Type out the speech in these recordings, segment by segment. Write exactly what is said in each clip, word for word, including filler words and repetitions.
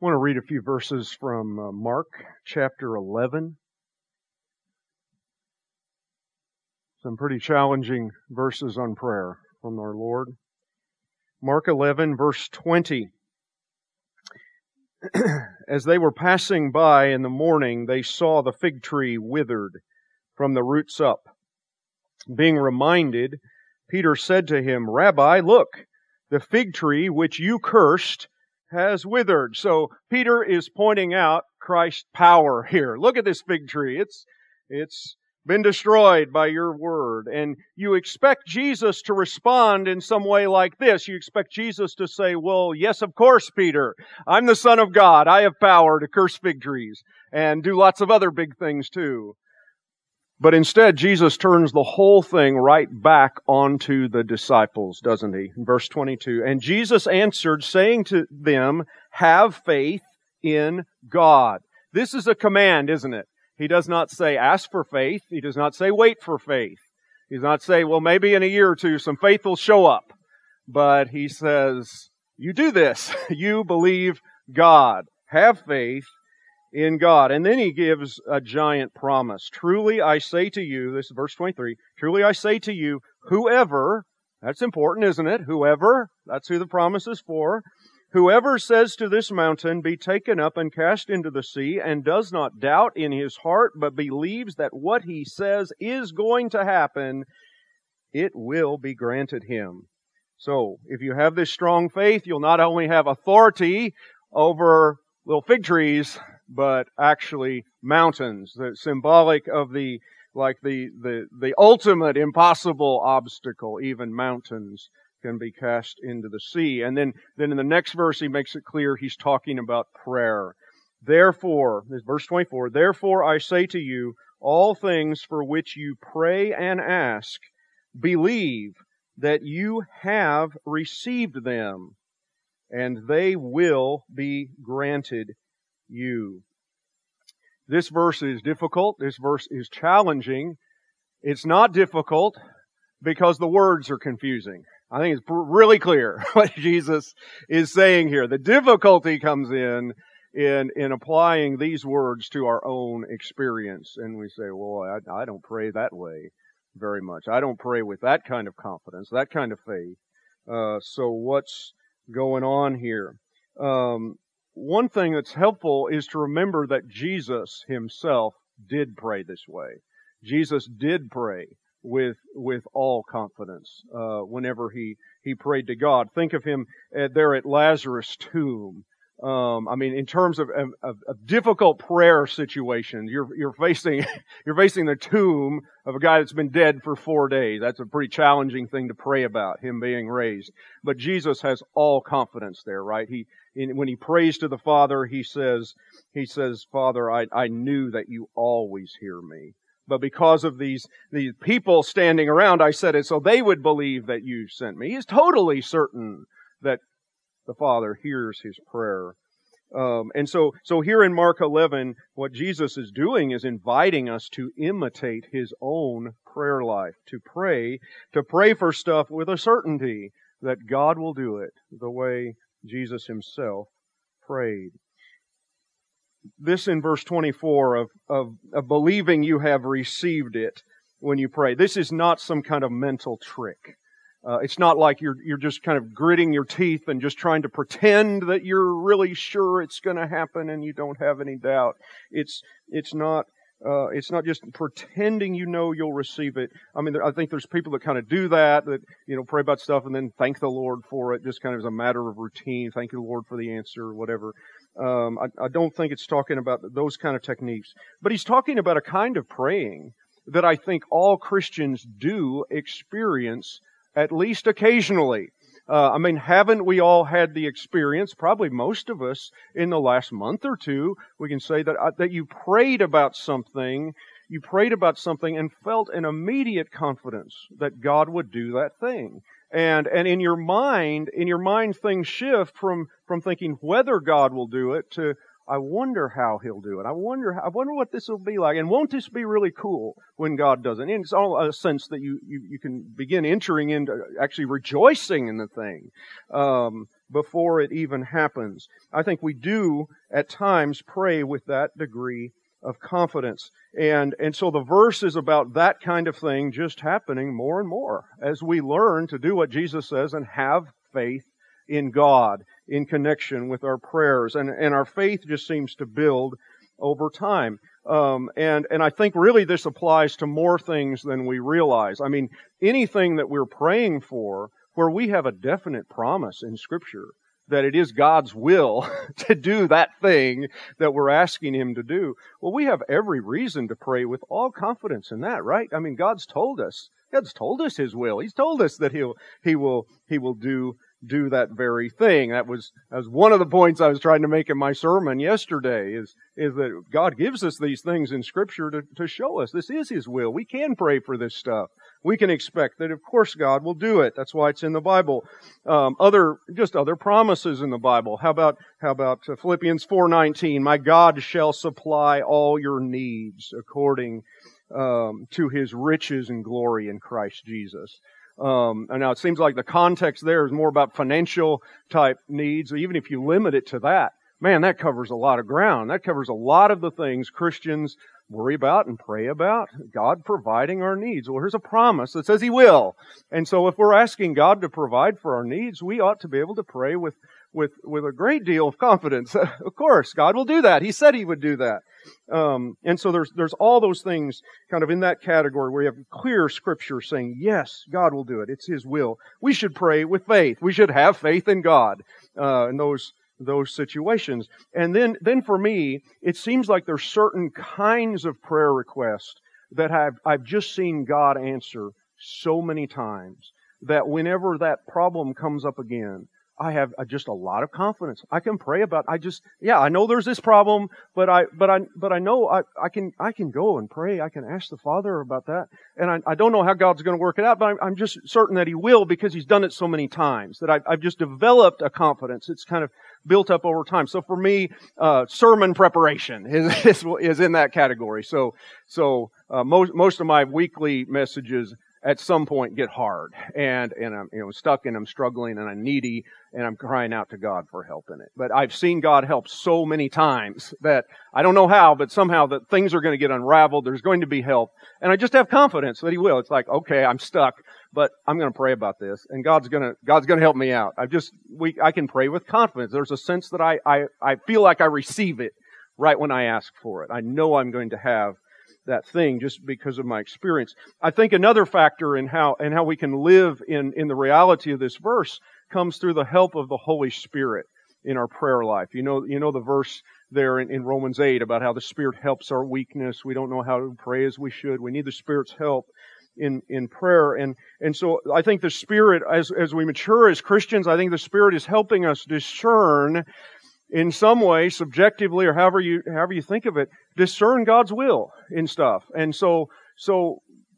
I want to read a few verses from uh, Mark chapter eleven. Some pretty challenging verses on prayer from our Lord. Mark eleven, verse twenty. As they were passing by in the morning, they saw the fig tree withered from the roots up. Being reminded, Peter said to him, "Rabbi, look, the fig tree which you cursed has withered." So Peter is pointing out Christ's power here. Look at this fig tree. It's, it's been destroyed by your word. And you expect Jesus to respond in some way like this. You expect Jesus to say, "Well, yes, of course, Peter. I'm the Son of God. I have power to curse fig trees and do lots of other big things too." But instead, Jesus turns the whole thing right back onto the disciples, doesn't he? In verse twenty-two, "And Jesus answered, saying to them, have faith in God." This is a command, isn't it? He does not say, ask for faith. He does not say, wait for faith. He does not say, well, maybe in a year or two, some faith will show up. But he says, you do this. You believe God. Have faith in God. And then he gives a giant promise. "Truly I say to you," this is verse twenty-three, "truly I say to you, whoever," that's important, isn't it? Whoever, that's who the promise is for. "Whoever says to this mountain, be taken up and cast into the sea, and does not doubt in his heart, but believes that what he says is going to happen, it will be granted him." So, if you have this strong faith, you'll not only have authority over little fig trees, but actually mountains, the symbolic of the, like the, the, the ultimate impossible obstacle. Even mountains can be cast into the sea. And then, then in the next verse, he makes it clear he's talking about prayer. "Therefore," this is verse twenty-four, "therefore I say to you, all things for which you pray and ask, believe that you have received them, and they will be granted you." This verse is difficult. This verse is challenging. It's not difficult because the words are confusing. I think it's really clear what Jesus is saying here. The difficulty comes in in, in applying these words to our own experience. And we say, well, I, I don't pray that way very much. I don't pray with that kind of confidence, that kind of faith. Uh, so what's going on here? Um, One thing that's helpful is to remember that Jesus himself did pray this way. Jesus did pray with with all confidence uh, whenever he, he prayed to God. Think of him uh, there at Lazarus' tomb. Um, I mean, in terms of, of, of difficult prayer situations, you're you're facing you're facing the tomb of a guy that's been dead for four days. That's a pretty challenging thing to pray about, him being raised. But Jesus has all confidence there, right? He in, when he prays to the Father, he says he says, "Father, I I knew that you always hear me, but because of these these people standing around, I said it so they would believe that you sent me." He's totally certain that the Father hears his prayer. Um, and so, so here in Mark eleven, what Jesus is doing is inviting us to imitate his own prayer life, to pray, to pray for stuff with a certainty that God will do it the way Jesus himself prayed. This in verse twenty-four of, of, of believing you have received it when you pray. This is not some kind of mental trick. Uh, it's not like you're you're just kind of gritting your teeth and just trying to pretend that you're really sure it's going to happen and you don't have any doubt. It's it's not uh, it's not just pretending you know you'll receive it. I mean, I think there's people that kind of do that, that you know pray about stuff and then thank the Lord for it, just kind of as a matter of routine. Thank you, Lord, for the answer, or whatever. Um, I, I don't think it's talking about those kind of techniques, but he's talking about a kind of praying that I think all Christians do experience at least occasionally. Uh, I mean, haven't we all had the experience, probably most of us, in the last month or two, we can say that uh, that you prayed about something, you prayed about something and felt an immediate confidence that God would do that thing. And and in your mind, in your mind things shift from, from thinking whether God will do it to, I wonder how He'll do it. I wonder, I wonder what this will be like. And won't this be really cool when God does it? And it's all a sense that you, you, you can begin entering into actually rejoicing in the thing. Um, before it even happens. I think we do at times pray with that degree of confidence. And, and so the verse is about that kind of thing just happening more and more as we learn to do what Jesus says and have faith in God in connection with our prayers. And, and our faith just seems to build over time. Um, and, and I think really this applies to more things than we realize. I mean, anything that we're praying for where we have a definite promise in Scripture that it is God's will to do that thing that we're asking Him to do, well, we have every reason to pray with all confidence in that, right? I mean, God's told us. God's told us His will. He's told us that He'll, He will, He will do do that very thing. That was, that was one of the points I was trying to make in my sermon yesterday, is, is that God gives us these things in Scripture to, to show us this is His will. We can pray for this stuff. We can expect that, of course, God will do it. That's why it's in the Bible. Um, other, just other promises in the Bible. How about, how about Philippians four nineteen? My God shall supply all your needs according um, to His riches and glory in Christ Jesus. Um, and now it seems like the context there is more about financial type needs. Even if you limit it to that, man, that covers a lot of ground. That covers a lot of the things Christians worry about and pray about. God providing our needs. Well, here's a promise that says He will. And so if we're asking God to provide for our needs, we ought to be able to pray with, with, with a great deal of confidence. Of course, God will do that. He said He would do that. Um, and so there's, there's all those things kind of in that category where you have clear Scripture saying, yes, God will do it. It's His will. We should pray with faith. We should have faith in God, uh, in those, those situations. And then, then for me, it seems like there's certain kinds of prayer requests that I've, I've just seen God answer so many times that whenever that problem comes up again, I have just a lot of confidence. I can pray about, I just, yeah, I know there's this problem, but I, but I, but I know I, I can, I can go and pray. I can ask the Father about that. And I, I don't know how God's going to work it out, but I'm, I'm just certain that He will because He's done it so many times that I've, I've just developed a confidence. It's kind of built up over time. So for me, uh, sermon preparation is, is, is in that category. So, so, uh, most, most of my weekly messages at some point get hard, and, and I'm, you know, stuck and I'm struggling and I'm needy and I'm crying out to God for help in it. But I've seen God help so many times that I don't know how, but somehow that things are going to get unraveled. There's going to be help. And I just have confidence that He will. It's like, okay, I'm stuck, but I'm going to pray about this and God's going to, God's going to help me out. I just, we, I can pray with confidence. There's a sense that I, I, I feel like I receive it right when I ask for it. I know I'm going to have that thing just because of my experience. I think another factor in how, in how we can live in, in the reality of this verse comes through the help of the Holy Spirit in our prayer life. You know, you know the verse there in, in Romans eight about how the Spirit helps our weakness. We don't know how to pray as we should. We need the Spirit's help in, in prayer. And, and so I think the Spirit, as, as we mature as Christians, I think the Spirit is helping us discern in some way, subjectively, or however you, however you think of it, discern God's will in stuff. And so, so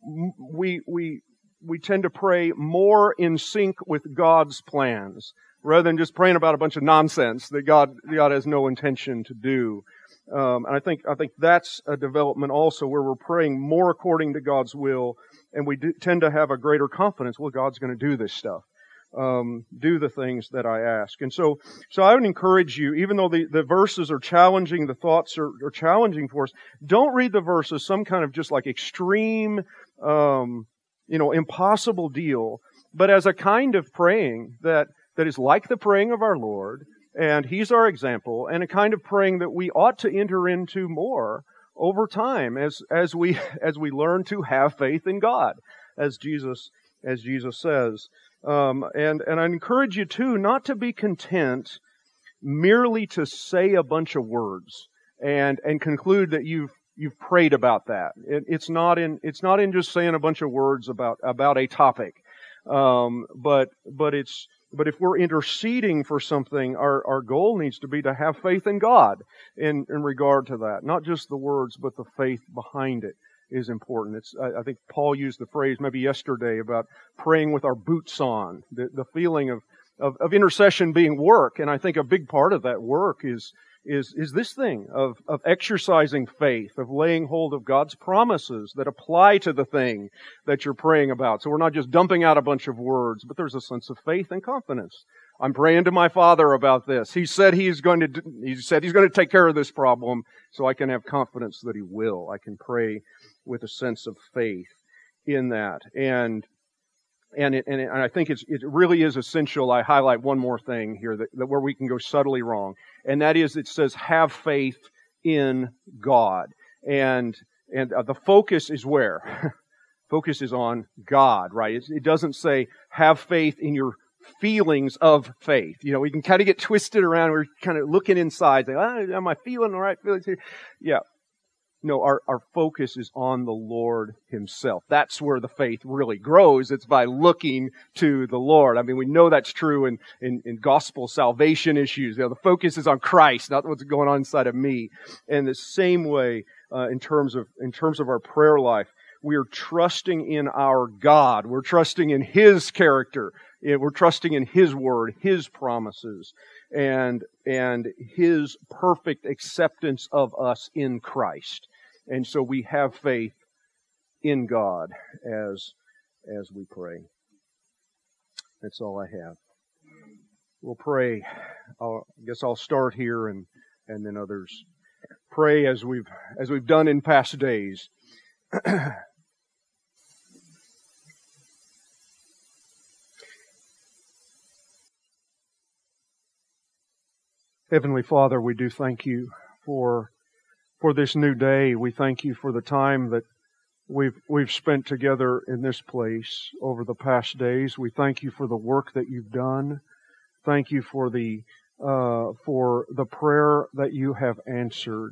we, we, we tend to pray more in sync with God's plans rather than just praying about a bunch of nonsense that God, God has no intention to do. Um, and I think, I think that's a development also where we're praying more according to God's will, and we do, tend to have a greater confidence, well, God's going to do this stuff. Um, do the things that I ask. And so, so I would encourage you, even though the, the verses are challenging, the thoughts are, are challenging for us, don't read the verse as some kind of just like extreme, um, you know, impossible deal, but as a kind of praying that, that is like the praying of our Lord, and He's our example, and a kind of praying that we ought to enter into more over time as, as we, as we learn to have faith in God, as Jesus, as Jesus says. Um, and, and I encourage you too not to be content merely to say a bunch of words and, and conclude that you've, you've prayed about that. It, it's not in, it's not in just saying a bunch of words about, about a topic. Um, but, but it's, but if we're interceding for something, our, our goal needs to be to have faith in God in, in regard to that. Not just the words, but the faith behind it is important. It's, I, I think Paul used the phrase maybe yesterday about praying with our boots on, the, the feeling of, of, of intercession being work. And I think a big part of that work is, is, is this thing of, of exercising faith, of laying hold of God's promises that apply to the thing that you're praying about. So we're not just dumping out a bunch of words, but there's a sense of faith and confidence I'm praying to my Father about this. He said He's going to, He said He's going to take care of this problem, so I can have confidence that He will. I can pray with a sense of faith in that. And And it, and, it, and I think it's, it really is essential. I highlight one more thing here that, that where we can go subtly wrong, and that is it says have faith in God, and and uh, the focus is where focus is on God, right? It's, it doesn't say have faith in your feelings of faith. You know, we can kind of get twisted around. We're kind of looking inside, saying, oh, am I feeling the right feelings here? Yeah. No, our, our focus is on the Lord Himself. That's where the faith really grows. It's by looking to the Lord. I mean, we know that's true in, in, in gospel salvation issues. You know, the focus is on Christ, not what's going on inside of me. And the same way, uh, in terms of, in terms of our prayer life, we are trusting in our God. We're trusting in His character. We're trusting in His Word, His promises, and, and His perfect acceptance of us in Christ. And so we have faith in God as, as we pray. That's all I have. We'll pray. I'll, I guess I'll start here and, and then others pray as we've, as we've done in past days. Heavenly Father, we do thank You for for this new day. We thank You for the time that we've we've spent together in this place over the past days. We thank You for the work that You've done. Thank You for the uh, for the prayer that You have answered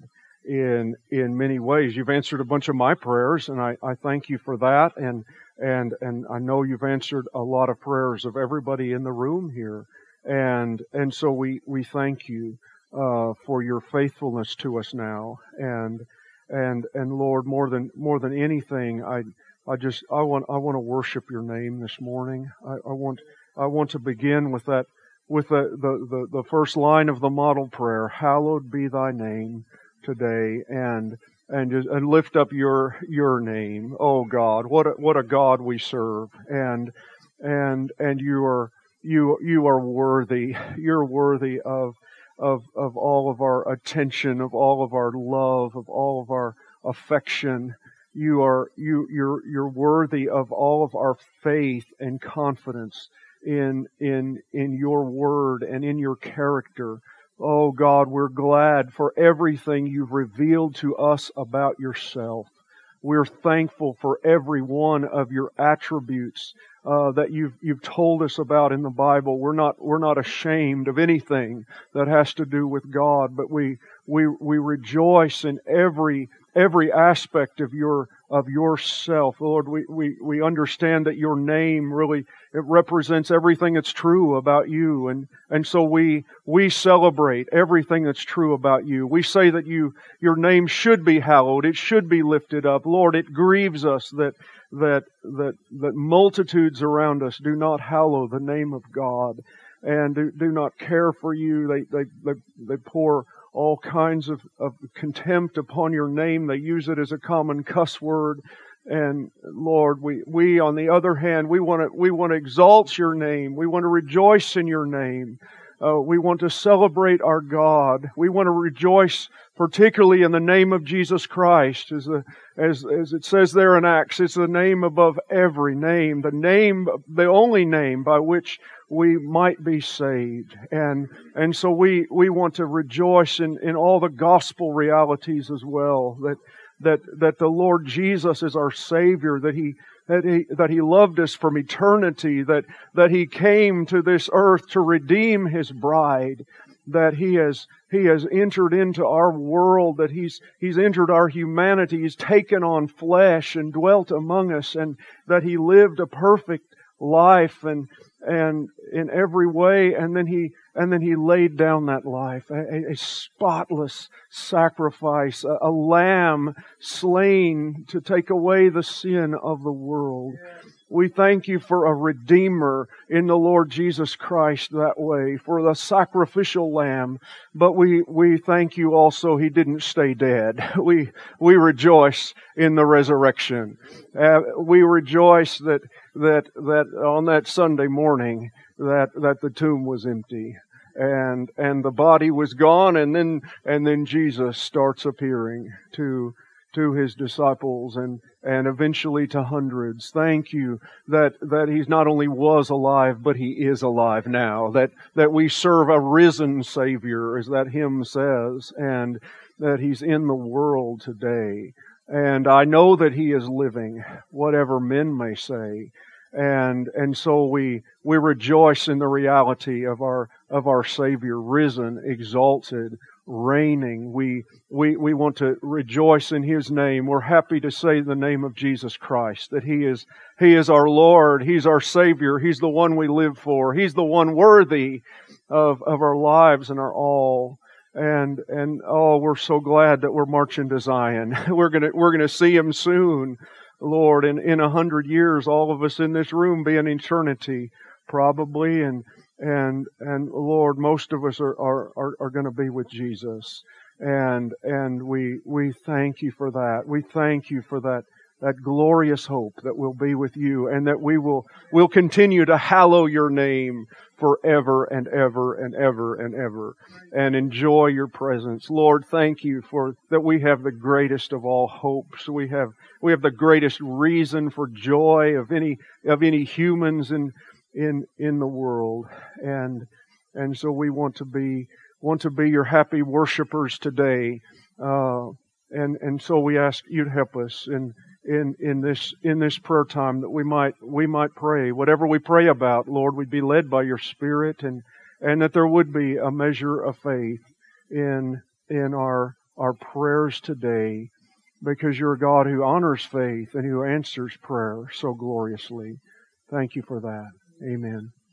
in in many ways. You've answered a bunch of my prayers, and I, I thank You for that. And and and I know You've answered a lot of prayers of everybody in the room here. And and so we, we thank You uh, for Your faithfulness to us now, and and and Lord, more than more than anything, I I just I want I want to worship Your name this morning. I, I want I want to begin with that with the, the, the, the first line of the model prayer. Hallowed be Thy name today, and and just, and lift up Your Your name, oh God. What a, what a God we serve, and and and You are. You you are worthy. You're worthy of of of all of our attention, of all of our love, of all of our affection. You are you you're you're worthy of all of our faith and confidence in in in Your word and in Your character. Oh God, we're glad for everything You've revealed to us about Yourself. We're thankful for every one of Your attributes uh, that you've you've told us about in the Bible. We're not we're not ashamed of anything that has to do with God, but we we we rejoice in every every aspect of your of yourself, Lord. We we we understand that Your name really it represents everything that's true about You, and and so we we celebrate everything that's true about You. We say that you Your name should be hallowed; it should be lifted up, Lord. It grieves us that that that that multitudes around us do not hallow the name of God and do, do not care for You. They they they they pour all kinds of, of contempt upon Your name. They use it as a common cuss word. And Lord, we, we on the other hand, we want to we want to exalt Your name. We want to rejoice in Your name. Uh, we want to celebrate our God. We want to rejoice particularly in the name of Jesus Christ. As, a, as, as it says there in Acts, it's the name above every name. The name, the only name by which we might be saved. And and so we, we want to rejoice in, in all the gospel realities as well. That that that the Lord Jesus is our Savior, that He that He that He loved us from eternity, that that He came to this earth to redeem His bride, that He has He has entered into our world, that He's He's entered our humanity, He's taken on flesh and dwelt among us, and that He lived a perfect life and and in every way, and then he and then he laid down that life, a, a spotless sacrifice, a, a lamb slain to take away the sin of the world. We thank You for a Redeemer in the Lord Jesus Christ that way, for the sacrificial lamb. But we, we thank You also He didn't stay dead. We, we rejoice in the resurrection. Uh, we rejoice that, that, that on that Sunday morning, that that the tomb was empty. And and the body was gone, and then and then Jesus starts appearing to to his disciples and and eventually to hundreds. Thank you that that he not only was alive, but he is alive now. That that we serve a risen Savior, as that hymn says, and that he's in the world today. And I know that he is living, whatever men may say. And and so we we rejoice in the reality of our of our Savior, risen, exalted, reigning. We we we want to rejoice in His name. We're happy to say the name of Jesus Christ, that He is He is our Lord, He's our Savior, He's the one we live for, He's the one worthy of of our lives and our all. And and oh, we're so glad that we're marching to Zion. We're gonna we're gonna see Him soon. Lord, in, in a hundred years, all of us in this room be an eternity, probably, and and and Lord, most of us are are are, are going to be with Jesus, and and we we thank you for that. We thank you for that that glorious hope that we'll be with you, and that we will will continue to hallow your name forever and ever and ever and ever, and enjoy your presence. Lord, thank you for that we have the greatest of all hopes. We have we have the greatest reason for joy of any of any humans in in in the world, and and so we want to be want to be your happy worshipers today, uh, and and so we ask you to help us in. In, in this in this prayer time, that we might we might pray whatever we pray about, Lord, we'd be led by your Spirit, and and that there would be a measure of faith in in our our prayers today, because you're a God who honors faith and who answers prayer so gloriously. Thank you for that. Amen.